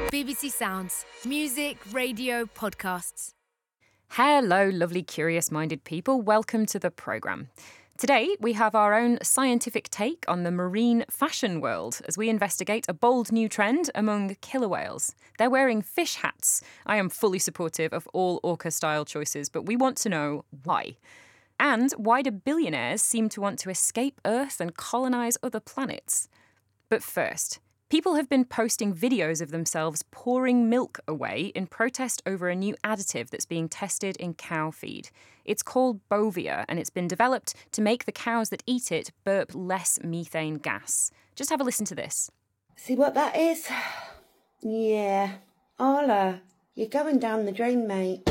BBC Sounds. Music, radio, podcasts. Hello, lovely curious-minded people. Welcome to the programme. Today, we have our own scientific take on the marine fashion world as we investigate a bold new trend among killer whales. They're wearing fish hats. I am fully supportive of all orca-style choices, but we want to know why. And why do billionaires seem to want to escape Earth and colonise other planets? But first, people have been posting videos of themselves pouring milk away in protest over a new additive that's being tested in cow feed. It's called Bovia, and it's been developed to make the cows that eat it burp less methane gas. Just have a listen to this. See what that is? Yeah. Arla, you're going down the drain, mate.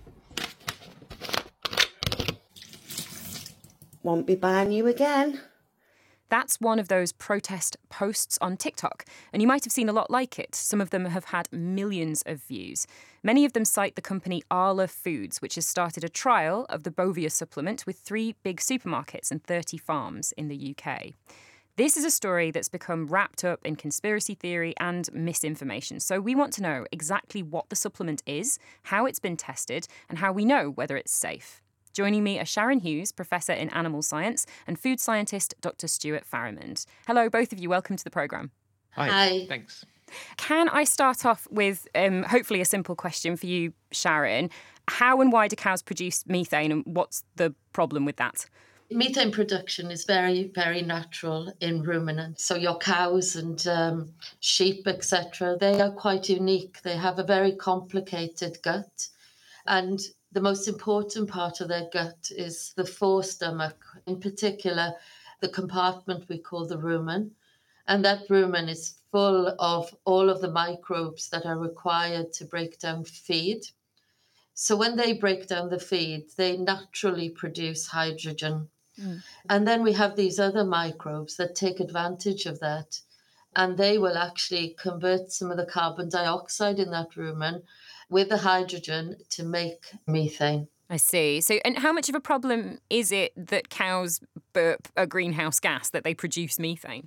Won't be buying you again. That's one of those protest posts on TikTok, and you might have seen a lot like it. Some of them have had millions of views. Many of them cite the company Arla Foods, which has started a trial of the Bovia supplement with 3 big supermarkets and 30 farms in the UK. This is a story that's become wrapped up in conspiracy theory and misinformation. So we want to know exactly what the supplement is, how it's been tested, and how we know whether it's safe. Joining me are Sharon Hughes, Professor in Animal Science, and food scientist Dr. Stuart Farrimond. Hello, both of you. Welcome to the programme. Hi. Thanks. Can I start off with hopefully a simple question for you, Sharon? How and why do cows produce methane, and what's the problem with that? Methane production is very, very natural in ruminants. So your cows and sheep, etc., they are quite unique. They have a very complicated gut, and the most important part of their gut is the forestomach, in particular, the compartment we call the rumen. And that rumen is full of all of the microbes that are required to break down feed. So when they break down the feed, they naturally produce hydrogen. And then we have these other microbes that take advantage of that. And they will actually convert some of the carbon dioxide in that rumen with the hydrogen to make methane. I see. So, and how much of a problem is it that cows burp a greenhouse gas, that they produce methane?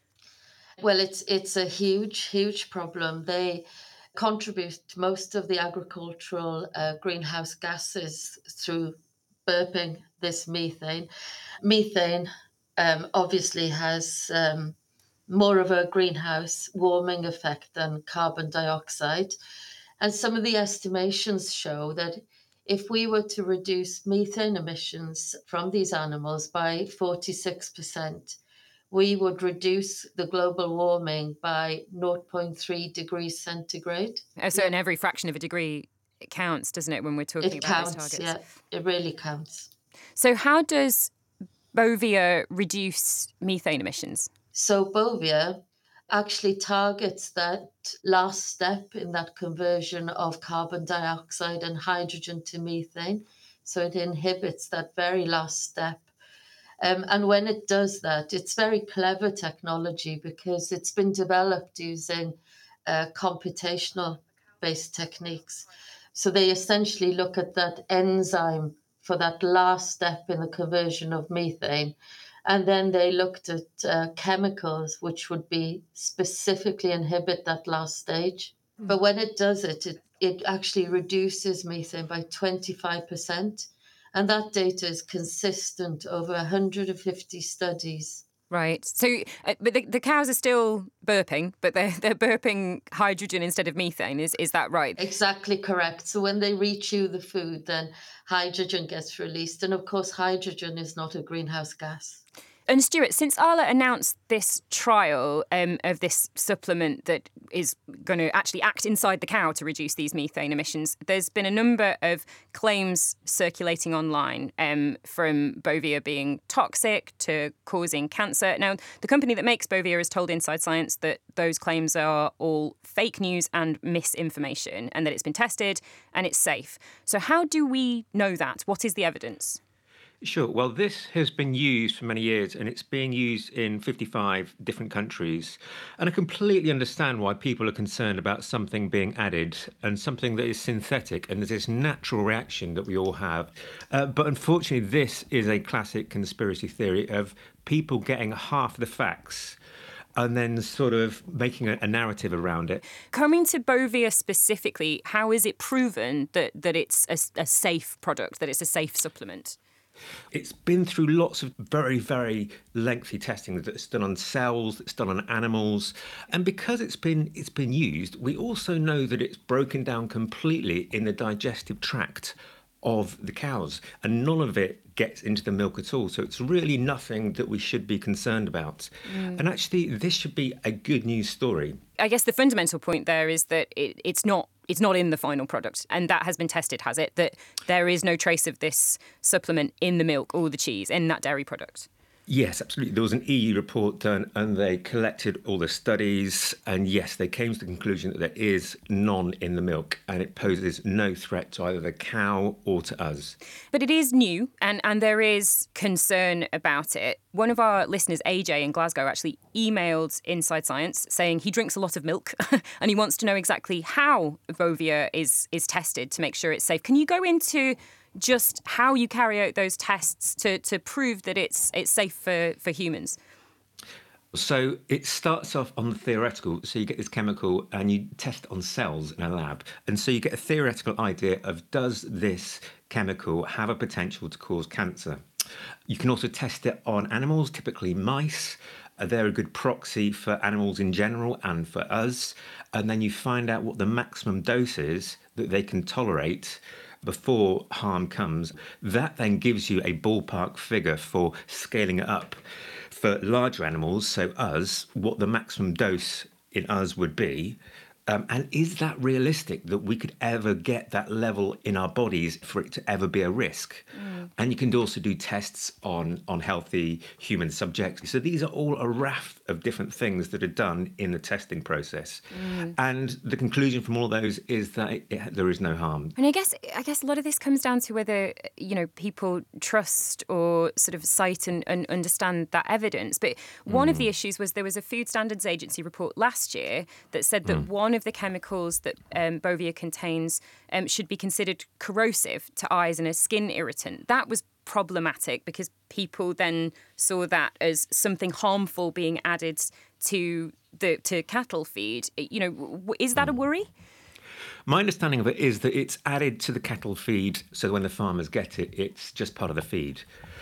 Well, it's a huge, huge problem. They contribute most of the agricultural greenhouse gases through burping this methane. Methane obviously has more of a greenhouse warming effect than carbon dioxide. And some of the estimations show that if we were to reduce methane emissions from these animals by 46%, we would reduce the global warming by 0.3 degrees centigrade. So in every fraction of a degree, it counts, doesn't it, when we're talking about those targets? Yeah, it really counts. So how does Bovia reduce methane emissions? So Bovia actually targets that last step in that conversion of carbon dioxide and hydrogen to methane. So it inhibits that very last step. And when it does that, it's very clever technology because it's been developed using computational-based techniques. So they essentially look at that enzyme for that last step in the conversion of methane. And then they looked at chemicals which would be specifically inhibit that last stage. But when it does it actually reduces methane by 25%. And that data is consistent over 150 studies. Right. So, but the cows are still burping, but they're burping hydrogen instead of methane. Is that right? Exactly correct. So when they rechew the food, then hydrogen gets released. And of course, hydrogen is not a greenhouse gas. And Stuart, since Arla announced this trial of this supplement that is going to actually act inside the cow to reduce these methane emissions, there's been a number of claims circulating online from Bovia being toxic to causing cancer. Now, the company that makes Bovia has told Inside Science that those claims are all fake news and misinformation and that it's been tested and it's safe. So how do we know that? What is the evidence? Sure. Well, this has been used for many years and it's being used in 55 different countries. And I completely understand why people are concerned about something being added and something that is synthetic and there's this natural reaction that we all have. But unfortunately, this is a classic conspiracy theory of people getting half the facts and then sort of making a narrative around it. Coming to Bovia specifically, how is it proven that it's a safe product, that it's a safe supplement? It's been through lots of very, very lengthy testing that's done on cells, that's done on animals. And because it's been used, we also know that it's broken down completely in the digestive tract of the cows, and none of it gets into the milk at all. So it's really nothing that we should be concerned about. And actually, this should be a good news story. I guess the fundamental point there is that it's not in the final product, and that has been tested, has it? That there is no trace of this supplement in the milk or the cheese, in that dairy product? Yes, absolutely. There was an EU report done and they collected all the studies. And yes, they came to the conclusion that there is none in the milk and it poses no threat to either the cow or to us. But it is new and there is concern about it. One of our listeners, AJ in Glasgow, actually emailed Inside Science saying he drinks a lot of milk and he wants to know exactly how Bovia is tested to make sure it's safe. Can you go into just how you carry out those tests to prove that it's safe for humans? So it starts off on the theoretical. So you get this chemical and you test on cells in a lab. And so you get a theoretical idea of, does this chemical have a potential to cause cancer? You can also test it on animals, typically mice. They're a good proxy for animals in general and for us. And then you find out what the maximum dose is that they can tolerate before harm comes. That then gives you a ballpark figure for scaling it up. For larger animals, so us, what the maximum dose in us would be. And is that realistic that we could ever get that level in our bodies for it to ever be a risk? And you can also do tests on healthy human subjects. So these are all a raft of different things that are done in the testing process. And the conclusion from all of those is that there is no harm. And I guess a lot of this comes down to whether, people trust or sort of cite and understand that evidence. But one of the issues was there was a Food Standards Agency report last year that said that one of the chemicals that Bovia contains should be considered corrosive to eyes and a skin irritant. That was problematic because people then saw that as something harmful being added to cattle feed. Is that a worry? My understanding of it is that it's added to the cattle feed, so when the farmers get it, it's just part of the feed.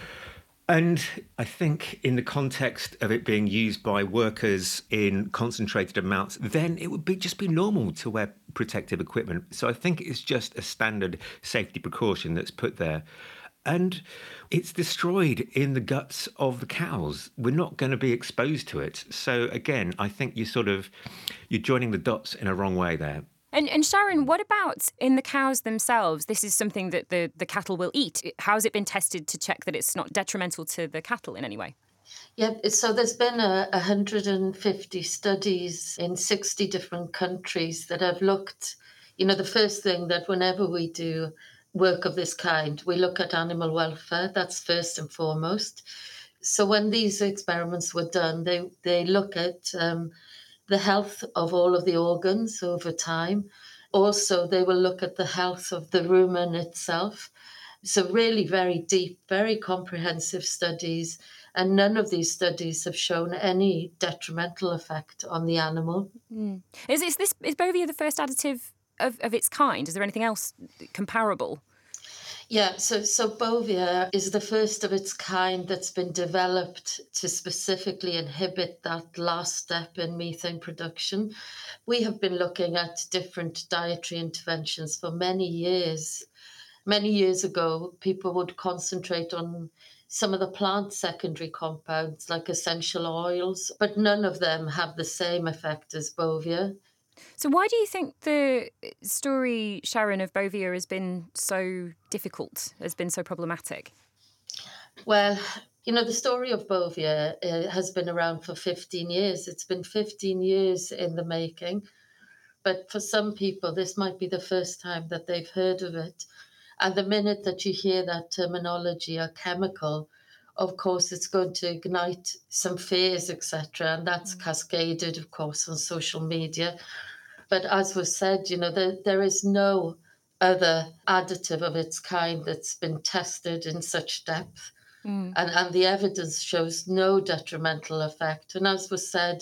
And I think in the context of it being used by workers in concentrated amounts, then it would just be normal to wear protective equipment. So I think it's just a standard safety precaution that's put there. And it's destroyed in the guts of the cows. We're not going to be exposed to it. So again, I think you're joining the dots in a wrong way there. And Sharon, what about in the cows themselves? This is something that the cattle will eat. How's it been tested to check that it's not detrimental to the cattle in any way? Yeah, so there's been 150 studies in 60 different countries that have looked, the first thing that whenever we do work of this kind, we look at animal welfare. That's first and foremost. So when these experiments were done, they look at the health of all of the organs over time. Also, they will look at the health of the rumen itself. So really very deep, very comprehensive studies. And none of these studies have shown any detrimental effect on the animal. Is Bovia the first additive of its kind? Is there anything else comparable? Yeah, so Bovia is the first of its kind that's been developed to specifically inhibit that last step in methane production. We have been looking at different dietary interventions for many years. Many years ago, people would concentrate on some of the plant secondary compounds like essential oils, but none of them have the same effect as Bovia. So why do you think the story, Sharon, of Bovia has been so difficult, has been so problematic? Well, the story of Bovia has been around for 15 years. It's been 15 years in the making. But for some people, this might be the first time that they've heard of it. And the minute that you hear that terminology or chemical, of course, it's going to ignite some fears, etc. And that's cascaded, of course, on social media. But as was said, there is no other additive of its kind that's been tested in such depth. And the evidence shows no detrimental effect. And as was said,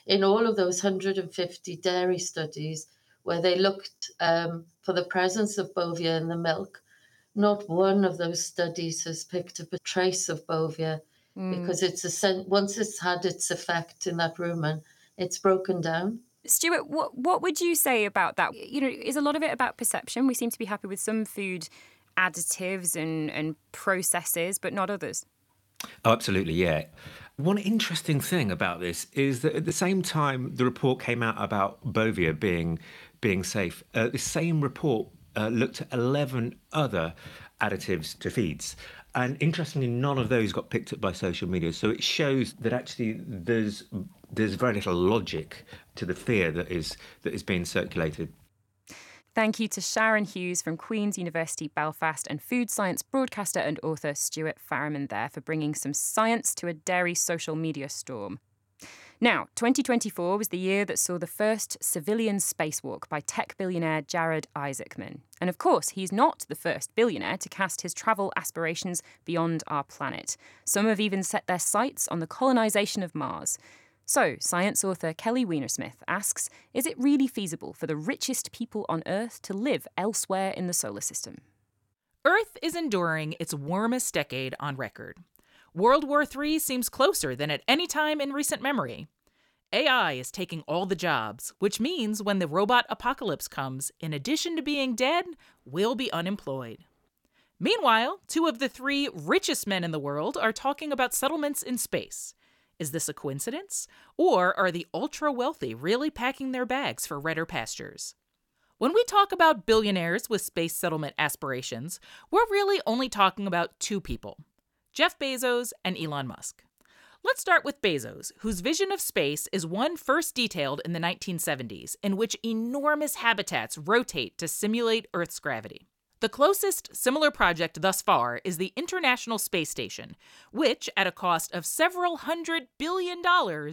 in all of those 150 dairy studies where they looked for the presence of Bovia in the milk, not one of those studies has picked up a trace of Bovia because once it's had its effect in that rumen, it's broken down. Stuart, what would you say about that? Is a lot of it about perception? We seem to be happy with some food additives and processes, but not others. Oh, absolutely, yeah. One interesting thing about this is that at the same time the report came out about Bovia being safe, the same report looked at 11 other additives to feeds. And interestingly, none of those got picked up by social media. So it shows that actually there's very little logic to the fear that is being circulated. Thank you to Sharon Hughes from Queen's University Belfast and food science broadcaster and author Stuart Farriman there for bringing some science to a dairy social media storm. Now, 2024 was the year that saw the first civilian spacewalk by tech billionaire Jared Isaacman. And of course, he's not the first billionaire to cast his travel aspirations beyond our planet. Some have even set their sights on the colonisation of Mars. So, science author Kelly Weinersmith asks, is it really feasible for the richest people on Earth to live elsewhere in the solar system? Earth is enduring its warmest decade on record. World War III seems closer than at any time in recent memory. AI is taking all the jobs, which means when the robot apocalypse comes, in addition to being dead, we'll be unemployed. Meanwhile, 2 of the 3 richest men in the world are talking about settlements in space. Is this a coincidence? Or are the ultra-wealthy really packing their bags for redder pastures? When we talk about billionaires with space settlement aspirations, we're really only talking about 2 people, Jeff Bezos and Elon Musk. Let's start with Bezos, whose vision of space is one first detailed in the 1970s, in which enormous habitats rotate to simulate Earth's gravity. The closest similar project thus far is the International Space Station, which, at a cost of several $100 billion,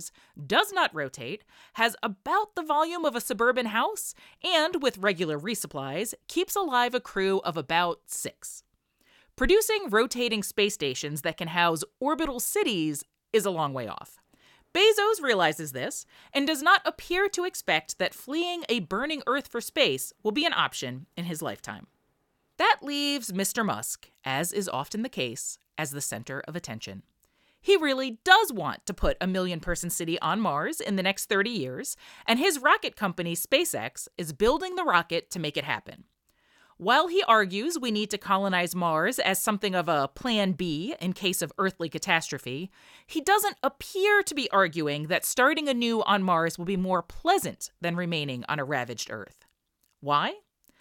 does not rotate, has about the volume of a suburban house, and, with regular resupplies, keeps alive a crew of about 6. Producing rotating space stations that can house orbital cities is a long way off. Bezos realizes this and does not appear to expect that fleeing a burning Earth for space will be an option in his lifetime. That leaves Mr. Musk, as is often the case, as the center of attention. He really does want to put a 1 million-person city on Mars in the next 30 years, and his rocket company, SpaceX, is building the rocket to make it happen. While he argues we need to colonize Mars as something of a plan B in case of earthly catastrophe, he doesn't appear to be arguing that starting anew on Mars will be more pleasant than remaining on a ravaged Earth. Why?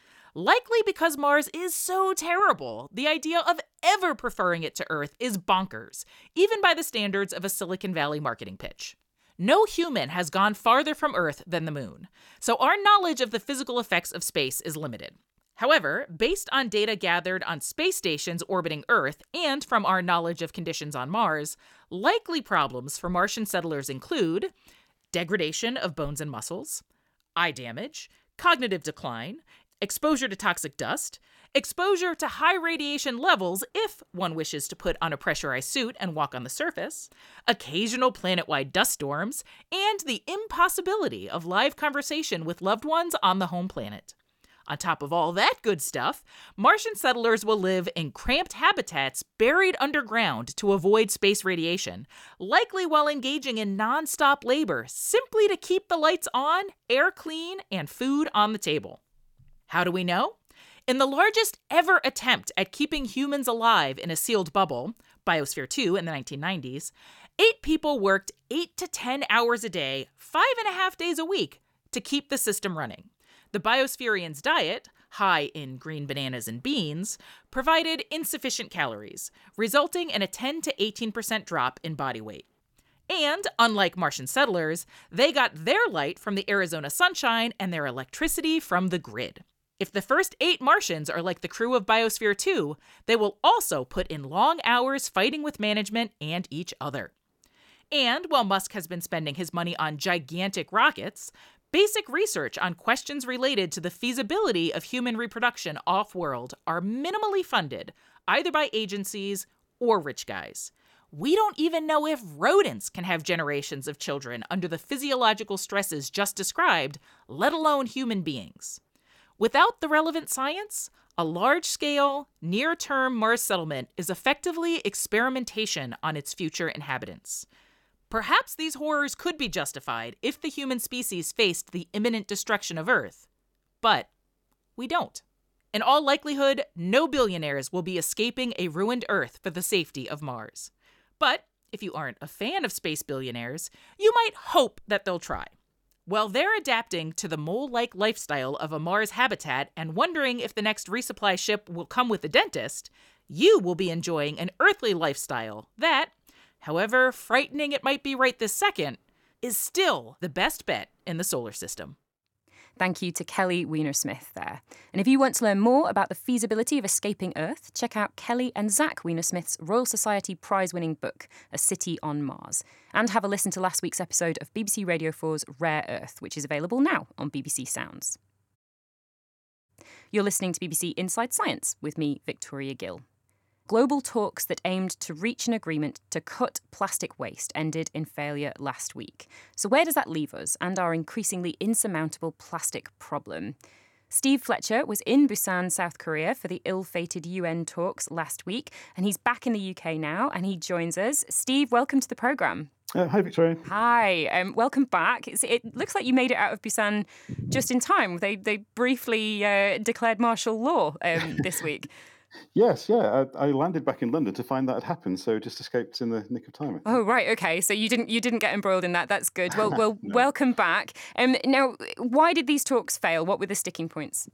Likely because Mars is so terrible, the idea of ever preferring it to Earth is bonkers, even by the standards of a Silicon Valley marketing pitch. No human has gone farther from Earth than the Moon, so our knowledge of the physical effects of space is limited. However, based on data gathered on space stations orbiting Earth and from our knowledge of conditions on Mars, likely problems for Martian settlers include degradation of bones and muscles, eye damage, cognitive decline, exposure to toxic dust, exposure to high radiation levels if one wishes to put on a pressurized suit and walk on the surface, occasional planet-wide dust storms, and the impossibility of live conversation with loved ones on the home planet. On top of all that good stuff, Martian settlers will live in cramped habitats buried underground to avoid space radiation, likely while engaging in non-stop labor simply to keep the lights on, air clean, and food on the table. How do we know? In the largest ever attempt at keeping humans alive in a sealed bubble, Biosphere 2 in the 1990s, 8 people worked 8 to 10 hours a day, 5.5 days a week, to keep the system running. The Biospherians' diet, high in green bananas and beans, provided insufficient calories, resulting in a 10 to 18% drop in body weight. And, unlike Martian settlers, they got their light from the Arizona sunshine and their electricity from the grid. If the first 8 Martians are like the crew of Biosphere 2, they will also put in long hours fighting with management and each other. And while Musk has been spending his money on gigantic rockets, basic research on questions related to the feasibility of human reproduction off-world are minimally funded, either by agencies or rich guys. We don't even know if rodents can have generations of children under the physiological stresses just described, let alone human beings. Without the relevant science, a large-scale, near-term Mars settlement is effectively experimentation on its future inhabitants. Perhaps these horrors could be justified if the human species faced the imminent destruction of Earth. But we don't. In all likelihood, no billionaires will be escaping a ruined Earth for the safety of Mars. But if you aren't a fan of space billionaires, you might hope that they'll try. While they're adapting to the mole-like lifestyle of a Mars habitat and wondering if the next resupply ship will come with a dentist, you will be enjoying an earthly lifestyle that, however frightening it might be right this second, is still the best bet in the solar system. Thank you to Kelly Weinersmith there. And if you want to learn more about the feasibility of escaping Earth, check out Kelly and Zach Weinersmith's Royal Society prize-winning book, A City on Mars. And have a listen to last week's episode of BBC Radio 4's Rare Earth, which is available now on BBC Sounds. You're listening to BBC Inside Science with me, Victoria Gill. Global talks that aimed to reach an agreement to cut plastic waste ended in failure last week. So where does that leave us and our increasingly insurmountable plastic problem? Steve Fletcher was in Busan, South Korea for the ill-fated UN talks last week, and he's back in the UK now, and he joins us. Steve, welcome to the programme. Hi, Victoria. Hi, welcome back. It looks like you made it out of Busan just in time. They briefly declared martial law this week. Yes, yeah. I landed back in London to find that had happened, so just escaped in the nick of time. Oh, right, okay. So you didn't get embroiled in that. That's good. Well, No. welcome back. Now, why did these talks fail? What were the sticking points?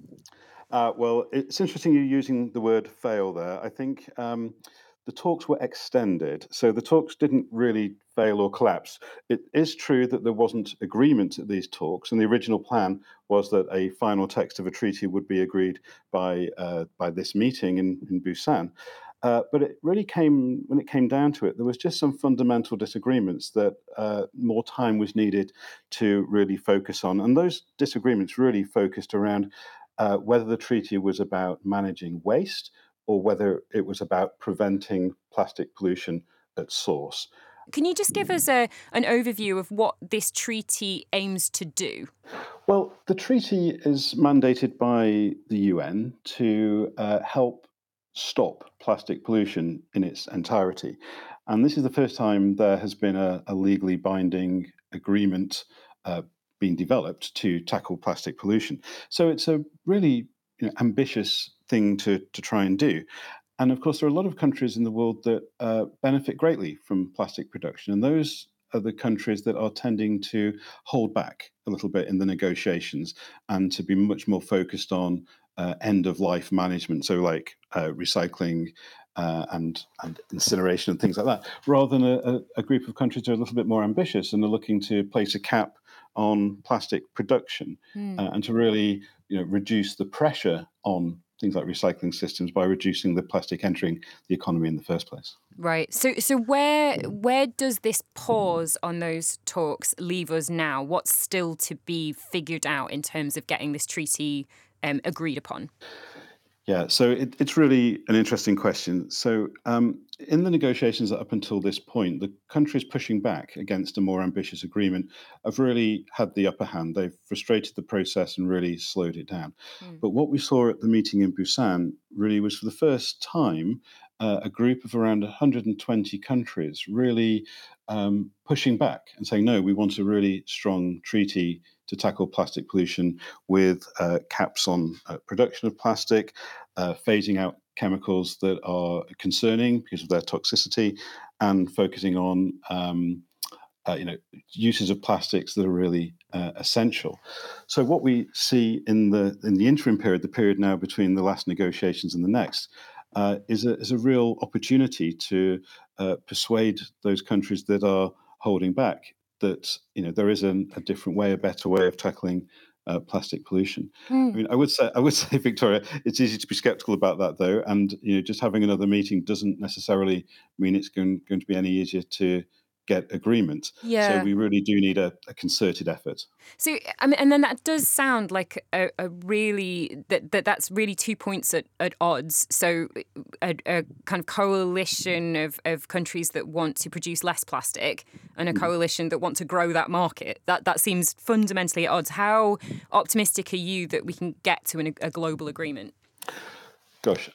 Well, it's interesting you're using the word fail there. I think the talks were extended, so the talks didn't really fail or collapse. It is true that there wasn't agreement at these talks, and the original plan was that a final text of a treaty would be agreed by this meeting in Busan. But it really when it came down to it, there was just some fundamental disagreements that more time was needed to really focus on. And those disagreements really focused around whether the treaty was about managing waste or whether it was about preventing plastic pollution at source. Can you just give us an overview of what this treaty aims to do? Well, the treaty is mandated by the UN to help stop plastic pollution in its entirety. And this is the first time there has been a legally binding agreement being developed to tackle plastic pollution. So it's a really ambitious thing to try and do. And of course, there are a lot of countries in the world that benefit greatly from plastic production. And those are the countries that are tending to hold back a little bit in the negotiations and to be much more focused on end-of-life management, so like recycling and incineration and things like that, rather than a group of countries that are a little bit more ambitious and are looking to place a cap on plastic production and to really reduce the pressure on things like recycling systems by reducing the plastic entering the economy in the first place. Right. So where does this pause on those talks leave us now? What's still to be figured out in terms of getting this treaty agreed upon? Yeah, so it's really an interesting question. So in the negotiations up until this point, the countries pushing back against a more ambitious agreement have really had the upper hand. They've frustrated the process and really slowed it down. But what we saw at the meeting in Busan really was, for the first time, a group of around 120 countries really pushing back and saying, no, we want a really strong treaty to tackle plastic pollution with caps on production of plastic, phasing out chemicals that are concerning because of their toxicity, and focusing on uses of plastics that are really essential. So what we see in the interim period, the period now between the last negotiations and the next, is a real opportunity to persuade those countries that are holding back that there is a different way, a better way of tackling plastic pollution. I mean, I would say, Victoria, it's easy to be sceptical about that, though, and just having another meeting doesn't necessarily mean it's going to be any easier to get agreement. Yeah. So we really do need a concerted effort. So, I mean, and then that does sound like a really that's really 2 points at odds. So, a kind of coalition of countries that want to produce less plastic, and a coalition that want to grow that market. That seems fundamentally at odds. How optimistic are you that we can get to a global agreement? Gosh,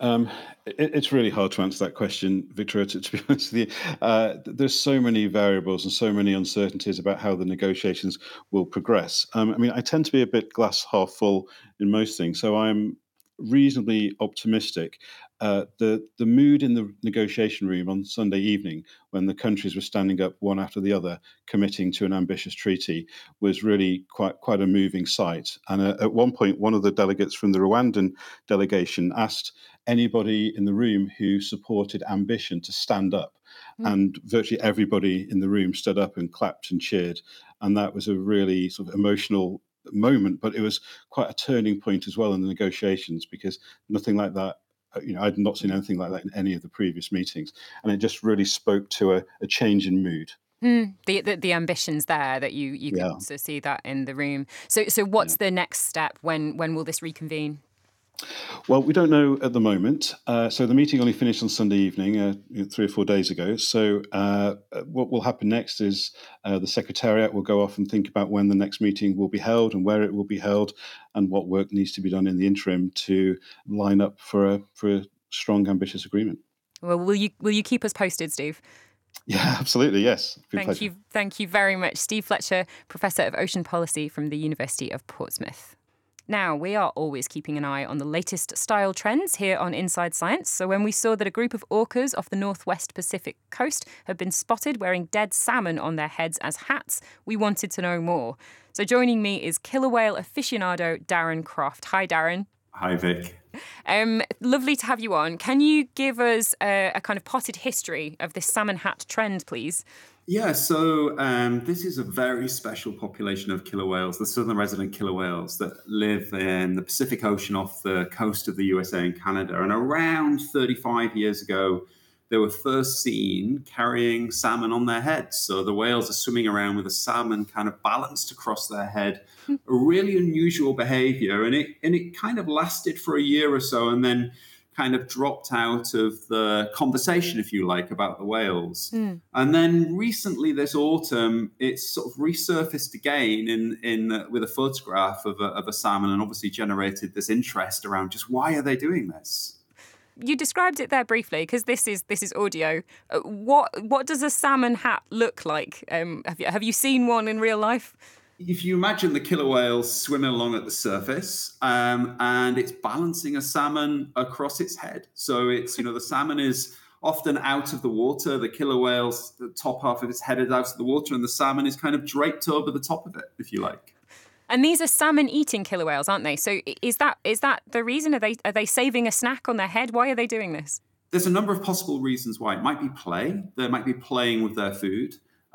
it's really hard to answer that question, Victoria, to be honest with you. There's so many variables and so many uncertainties about how the negotiations will progress. I mean, I tend to be a bit glass half full in most things, so I'm reasonably optimistic. The mood in the negotiation room on Sunday evening, when the countries were standing up one after the other, committing to an ambitious treaty, was really quite a moving sight. And at one point, one of the delegates from the Rwandan delegation asked anybody in the room who supported ambition to stand up. And virtually everybody in the room stood up and clapped and cheered. And that was a really sort of emotional moment, but it was quite a turning point as well in the negotiations, because nothing like that, I'd not seen anything like that in any of the previous meetings, and it just really spoke to a change in mood. The ambitions there, that you can also see that in the room. So what's the next step? When will this reconvene? Well, we don't know at the moment. So the meeting only finished on Sunday evening, 3 or 4 days ago. So what will happen next is the Secretariat will go off and think about when the next meeting will be held and where it will be held, and what work needs to be done in the interim to line up for a strong, ambitious agreement. Well, will you keep us posted, Steve? Yeah, absolutely. Yes. Thank you very much, Steve Fletcher, Professor of Ocean Policy from the University of Portsmouth. Now, we are always keeping an eye on the latest style trends here on Inside Science. So when we saw that a group of orcas off the northwest Pacific coast had been spotted wearing dead salmon on their heads as hats, we wanted to know more. So joining me is killer whale aficionado Darren Croft. Hi, Darren. Hi, Vic. Lovely to have you on. Can you give us a kind of potted history of this salmon hat trend, please? Yeah, so this is a very special population of killer whales, the southern resident killer whales that live in the Pacific Ocean off the coast of the USA and Canada. And around 35 years ago, they were first seen carrying salmon on their heads. So the whales are swimming around with a salmon kind of balanced across their head. A really unusual behavior. And it kind of lasted for a year or so, and then kind of dropped out of the conversation, if you like, about the whales. And then recently, this autumn, it's sort of resurfaced again with a photograph of a salmon, and obviously generated this interest around just why are they doing this? You described it there briefly, because this is audio. What does a salmon hat look like? Have you seen one in real life? If you imagine the killer whales swimming along at the surface, and it's balancing a salmon across its head. So it's, the salmon is often out of the water. The killer whale's, the top half of its head is out of the water, and the salmon is kind of draped over the top of it, if you like. And these are salmon-eating killer whales, aren't they? So is that the reason? Are they saving a snack on their head? Why are they doing this? There's a number of possible reasons why. It might be play. They might be playing with their food,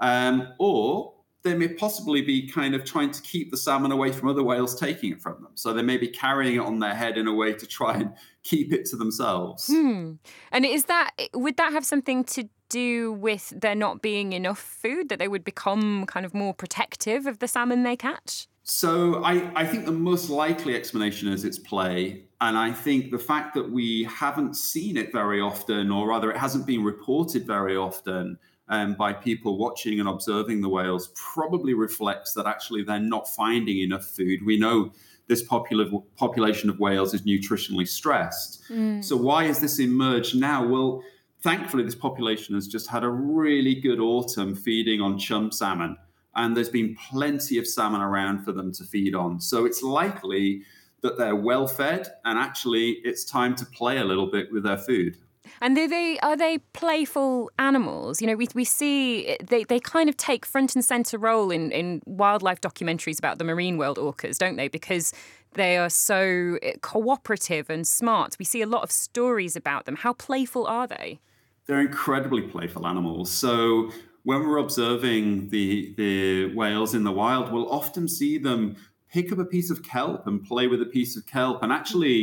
or they may possibly be kind of trying to keep the salmon away from other whales taking it from them. So they may be carrying it on their head in a way to try and keep it to themselves. And would that have something to do with there not being enough food, that they would become kind of more protective of the salmon they catch? So I think the most likely explanation is it's play. And I think the fact that we haven't seen it very often, or rather it hasn't been reported very often, by people watching and observing the whales, probably reflects that actually they're not finding enough food. We know this population of whales is nutritionally stressed. So why has this emerged now? Well, thankfully, this population has just had a really good autumn feeding on chum salmon, and there's been plenty of salmon around for them to feed on. So it's likely that they're well fed, and actually it's time to play a little bit with their food. And are they playful animals? We see they kind of take front and centre role in wildlife documentaries about the marine world orcas, don't they? Because they are so cooperative and smart. We see a lot of stories about them. How playful are they? They're incredibly playful animals. So when we're observing the whales in the wild, we'll often see them pick up a piece of kelp and play with a piece of kelp. And actually,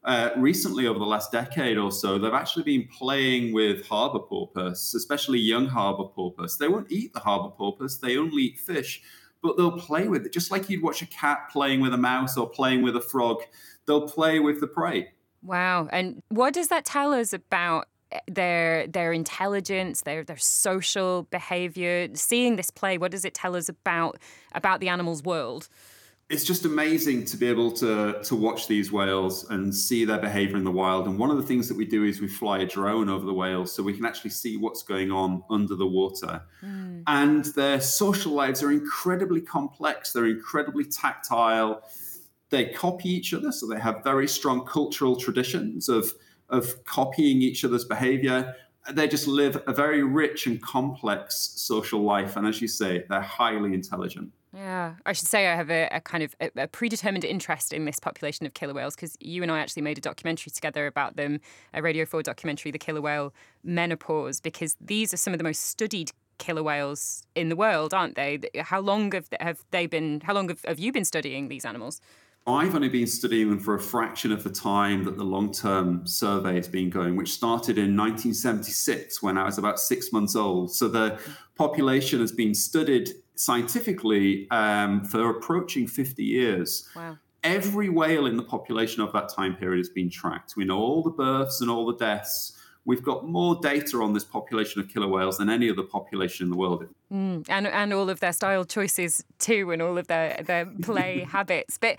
recently, over the last decade or so, they've actually been playing with harbour porpoise, especially young harbour porpoise. They won't eat the harbour porpoise, they only eat fish, but they'll play with it. Just like you'd watch a cat playing with a mouse or playing with a frog, they'll play with the prey. Wow. And what does that tell us about their intelligence, their social behaviour? Seeing this play, what does it tell us about the animal's world? It's just amazing to be able to watch these whales and see their behavior in the wild. And one of the things that we do is we fly a drone over the whales so we can actually see what's going on under the water. And their social lives are incredibly complex. They're incredibly tactile. They copy each other, so they have very strong cultural traditions of copying each other's behavior. They just live a very rich and complex social life. And as you say, they're highly intelligent. Yeah, I should say I have a kind of a predetermined interest in this population of killer whales because you and I actually made a documentary together about them, a Radio 4 documentary, The Killer Whale Menopause, because these are some of the most studied killer whales in the world, aren't they? How long have you been studying these animals? I've only been studying them for a fraction of the time that the long-term survey has been going, which started in 1976 when I was about 6 months old. So the population has been studied scientifically for approaching 50 years. Wow. Every whale in the population of that time period has been tracked. We know all the births and all the deaths. We've got more data on this population of killer whales than any other population in the world. And all of their style choices too, and all of their play habits. But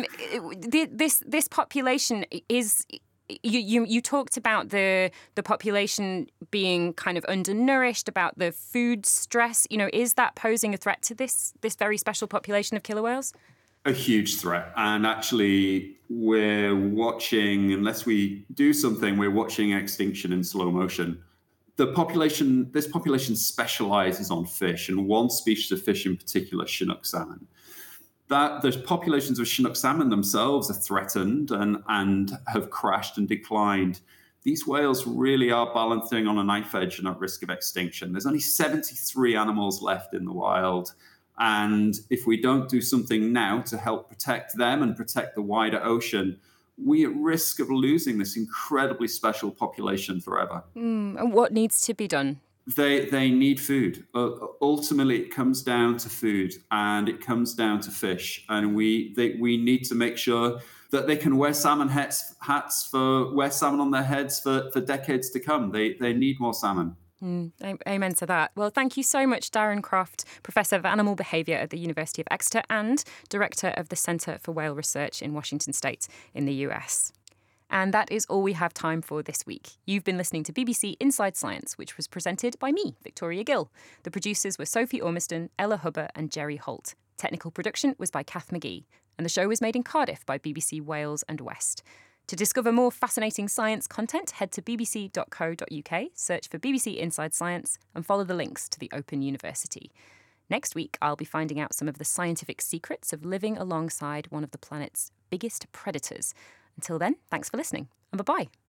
this population is. You talked about the population being kind of undernourished, about the food stress. Is that posing a threat to this very special population of killer whales? A huge threat. And actually, we're watching, unless we do something, we're watching extinction in slow motion. This population specializes on fish, and one species of fish in particular, Chinook salmon. The populations of Chinook salmon themselves are threatened and have crashed and declined. These whales really are balancing on a knife edge and at risk of extinction. There's only 73 animals left in the wild. And if we don't do something now to help protect them and protect the wider ocean, we're at risk of losing this incredibly special population forever. And what needs to be done? They need food. Ultimately, it comes down to food, and it comes down to fish. And we need to make sure that they can wear salmon hats wear salmon on their heads for decades to come. They need more salmon. Amen to that. Well, thank you so much, Darren Croft, Professor of Animal Behaviour at the University of Exeter and Director of the Centre for Whale Research in Washington State in the US. And that is all we have time for this week. You've been listening to BBC Inside Science, which was presented by me, Victoria Gill. The producers were Sophie Ormiston, Ella Hubber and Jerry Holt. Technical production was by Kath McGee. And the show was made in Cardiff by BBC Wales and West. To discover more fascinating science content, head to bbc.co.uk, search for BBC Inside Science, and follow the links to the Open University. Next week, I'll be finding out some of the scientific secrets of living alongside one of the planet's biggest predators. Until then, thanks for listening, and bye-bye.